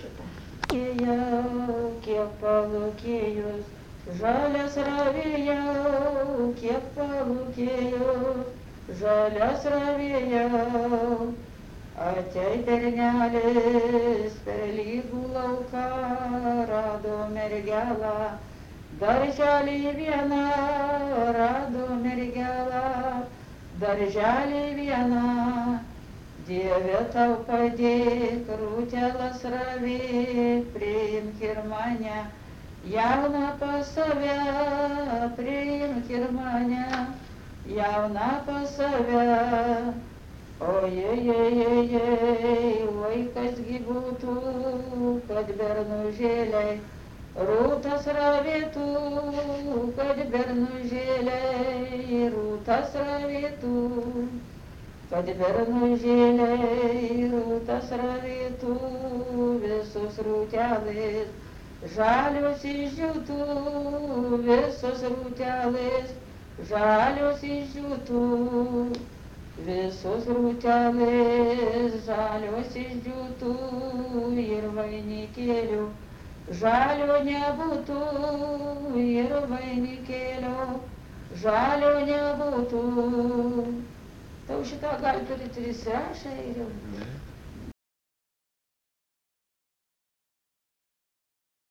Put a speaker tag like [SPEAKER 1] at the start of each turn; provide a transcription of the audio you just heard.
[SPEAKER 1] šitą.
[SPEAKER 2] Kiek palūkėjus, žalias ravėjau, kiek palūkėjus, žalias ravėjau. Atei bernelis per lygų lauką, rado mergelą, darželį vieną, rado mergelą, darželį vieną. Dieve tau padėk, rūtelas ravė, priimk ir mane, jauną pas save, priimk ir mane, jauną pas save. Ojejejejej, oi kasgi būtų, kad bernužėliai rūtas ravėtų, kad bernužėliai rūtas ravėtų, kad bernužėliai rūtas ravėtų, visus rūtelės žalios išdžiūtų, visos rūtelės žalios išdžiūtų. Visos rūtelės žalios išdžiūtų ir vainikėlių žalio nebūtų, ir vainikėlio žalio nebūtų. Tau šitą gal turi 3 rašai ir jau.